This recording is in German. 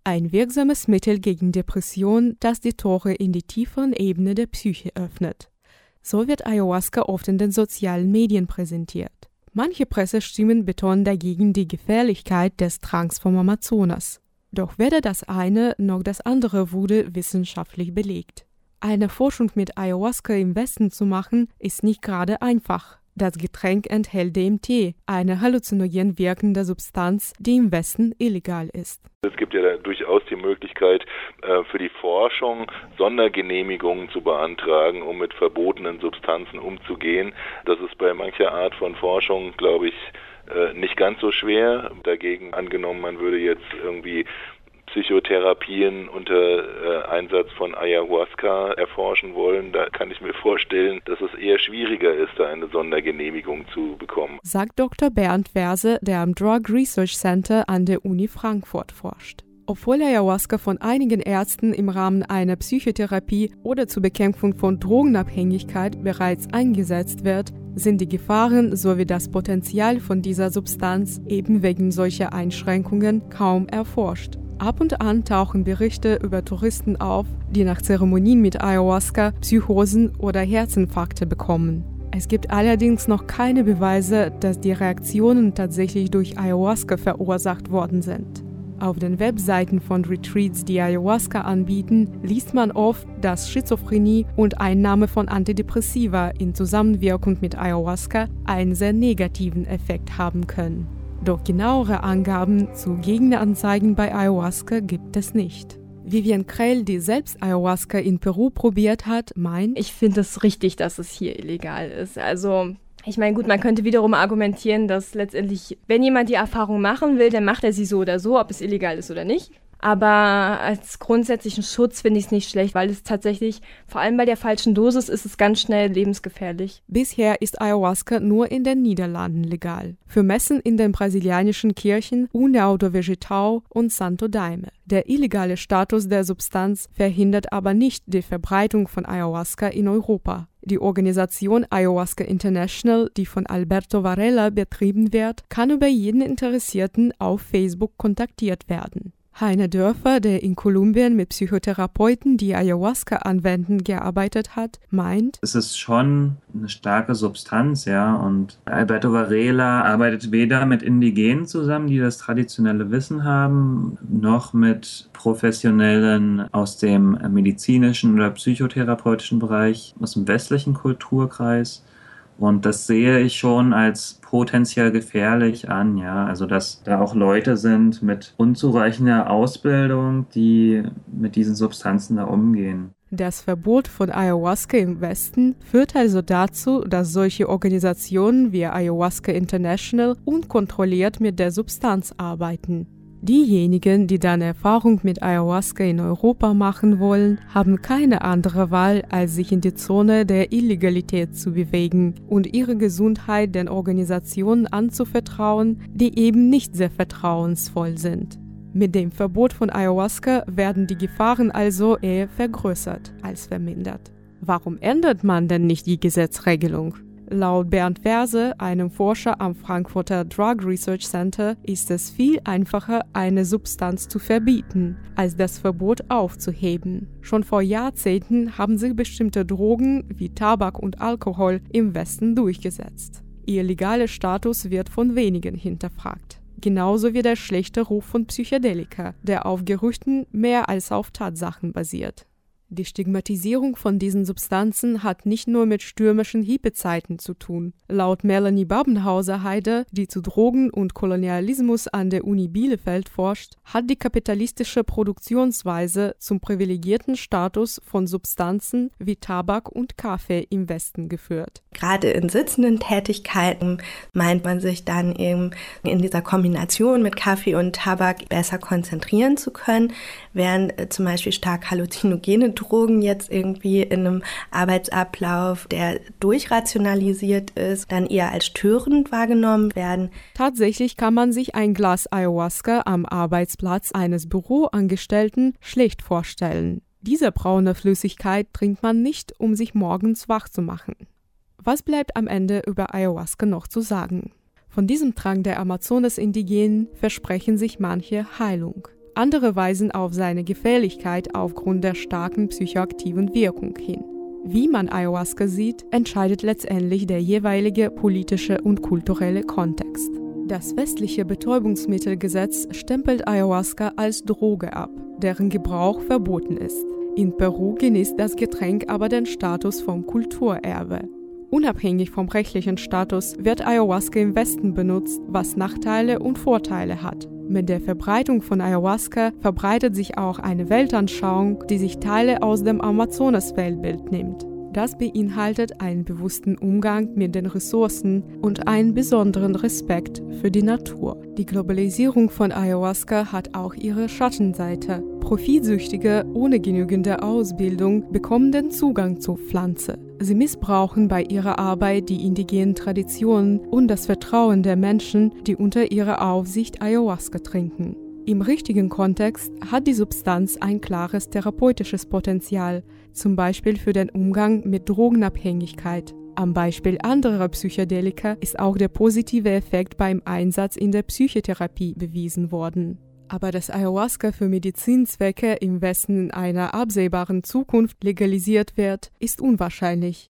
Ein wirksames Mittel gegen Depression, das die Tore in die tieferen Ebenen der Psyche öffnet. So wird Ayahuasca oft in den sozialen Medien präsentiert. Manche Pressestimmen betonen dagegen die Gefährlichkeit des Tranks vom Amazonas. Doch weder das eine noch das andere wurde wissenschaftlich belegt. Eine Forschung mit Ayahuasca im Westen zu machen, ist nicht gerade einfach. Das Getränk enthält DMT, eine halluzinogen wirkende Substanz, die im Westen illegal ist. Es gibt ja durchaus die Möglichkeit, für die Forschung Sondergenehmigungen zu beantragen, um mit verbotenen Substanzen umzugehen. Das ist bei mancher Art von Forschung, glaube ich, nicht ganz so schwer. Dagegen angenommen, man würde jetzt irgendwie Psychotherapien unter Einsatz von Ayahuasca erforschen wollen, da kann ich mir vorstellen, dass es eher schwieriger ist, da eine Sondergenehmigung zu bekommen. Sagt Dr. Bernd Verse, der am Drug Research Center an der Uni Frankfurt forscht. Obwohl Ayahuasca von einigen Ärzten im Rahmen einer Psychotherapie oder zur Bekämpfung von Drogenabhängigkeit bereits eingesetzt wird, sind die Gefahren sowie das Potenzial von dieser Substanz eben wegen solcher Einschränkungen kaum erforscht. Ab und an tauchen Berichte über Touristen auf, die nach Zeremonien mit Ayahuasca Psychosen oder Herzinfarkte bekommen. Es gibt allerdings noch keine Beweise, dass die Reaktionen tatsächlich durch Ayahuasca verursacht worden sind. Auf den Webseiten von Retreats, die Ayahuasca anbieten, liest man oft, dass Schizophrenie und Einnahme von Antidepressiva in Zusammenwirkung mit Ayahuasca einen sehr negativen Effekt haben können. Doch genauere Angaben zu Gegenanzeigen bei Ayahuasca gibt es nicht. Vivian Krell, die selbst Ayahuasca in Peru probiert hat, meint: Ich finde es richtig, dass es hier illegal ist. Also, ich meine, gut, man könnte wiederum argumentieren, dass letztendlich, wenn jemand die Erfahrung machen will, dann macht er sie so oder so, ob es illegal ist oder nicht. Aber als grundsätzlichen Schutz finde ich es nicht schlecht, weil es tatsächlich, vor allem bei der falschen Dosis, ist es ganz schnell lebensgefährlich. Bisher ist Ayahuasca nur in den Niederlanden legal. Für Messen in den brasilianischen Kirchen União do Vegetal und Santo Daime. Der illegale Status der Substanz verhindert aber nicht die Verbreitung von Ayahuasca in Europa. Die Organisation Ayahuasca International, die von Alberto Varela betrieben wird, kann über jeden Interessierten auf Facebook kontaktiert werden. Heiner Dörfer, der in Kolumbien mit Psychotherapeuten, die Ayahuasca anwenden, gearbeitet hat, meint: Es ist schon eine starke Substanz, ja, und Alberto Varela arbeitet weder mit Indigenen zusammen, die das traditionelle Wissen haben, noch mit Professionellen aus dem medizinischen oder psychotherapeutischen Bereich, aus dem westlichen Kulturkreis. Und das sehe ich schon als potenziell gefährlich an, ja. Also, dass da auch Leute sind mit unzureichender Ausbildung, die mit diesen Substanzen da umgehen. Das Verbot von Ayahuasca im Westen führt also dazu, dass solche Organisationen wie Ayahuasca International unkontrolliert mit der Substanz arbeiten. Diejenigen, die dann Erfahrung mit Ayahuasca in Europa machen wollen, haben keine andere Wahl, als sich in die Zone der Illegalität zu bewegen und ihre Gesundheit den Organisationen anzuvertrauen, die eben nicht sehr vertrauensvoll sind. Mit dem Verbot von Ayahuasca werden die Gefahren also eher vergrößert als vermindert. Warum ändert man denn nicht die Gesetzregelung? Laut Bernd Verse, einem Forscher am Frankfurter Drug Research Center, ist es viel einfacher, eine Substanz zu verbieten, als das Verbot aufzuheben. Schon vor Jahrzehnten haben sich bestimmte Drogen wie Tabak und Alkohol im Westen durchgesetzt. Ihr legaler Status wird von wenigen hinterfragt. Genauso wie der schlechte Ruf von Psychedelika, der auf Gerüchten mehr als auf Tatsachen basiert. Die Stigmatisierung von diesen Substanzen hat nicht nur mit stürmischen Hippiezeiten zu tun. Laut Melanie Babenhauser-Heide, die zu Drogen und Kolonialismus an der Uni Bielefeld forscht, hat die kapitalistische Produktionsweise zum privilegierten Status von Substanzen wie Tabak und Kaffee im Westen geführt. Gerade in sitzenden Tätigkeiten meint man sich dann eben in dieser Kombination mit Kaffee und Tabak besser konzentrieren zu können, während zum Beispiel stark halluzinogene Drogen jetzt irgendwie in einem Arbeitsablauf, der durchrationalisiert ist, dann eher als störend wahrgenommen werden. Tatsächlich kann man sich ein Glas Ayahuasca am Arbeitsplatz eines Büroangestellten schlecht vorstellen. Diese braune Flüssigkeit trinkt man nicht, um sich morgens wach zu machen. Was bleibt am Ende über Ayahuasca noch zu sagen? Von diesem Trank der Amazonas-Indigenen versprechen sich manche Heilung. Andere weisen auf seine Gefährlichkeit aufgrund der starken psychoaktiven Wirkung hin. Wie man Ayahuasca sieht, entscheidet letztendlich der jeweilige politische und kulturelle Kontext. Das westliche Betäubungsmittelgesetz stempelt Ayahuasca als Droge ab, deren Gebrauch verboten ist. In Peru genießt das Getränk aber den Status vom Kulturerbe. Unabhängig vom rechtlichen Status wird Ayahuasca im Westen benutzt, was Nachteile und Vorteile hat. Mit der Verbreitung von Ayahuasca verbreitet sich auch eine Weltanschauung, die sich Teile aus dem Amazonas-Weltbild nimmt. Das beinhaltet einen bewussten Umgang mit den Ressourcen und einen besonderen Respekt für die Natur. Die Globalisierung von Ayahuasca hat auch ihre Schattenseite. Profitsüchtige ohne genügende Ausbildung bekommen den Zugang zur Pflanze. Sie missbrauchen bei ihrer Arbeit die indigenen Traditionen und das Vertrauen der Menschen, die unter ihrer Aufsicht Ayahuasca trinken. Im richtigen Kontext hat die Substanz ein klares therapeutisches Potenzial, zum Beispiel für den Umgang mit Drogenabhängigkeit. Am Beispiel anderer Psychedelika ist auch der positive Effekt beim Einsatz in der Psychotherapie bewiesen worden. Aber dass Ayahuasca für Medizinzwecke im Westen in einer absehbaren Zukunft legalisiert wird, ist unwahrscheinlich.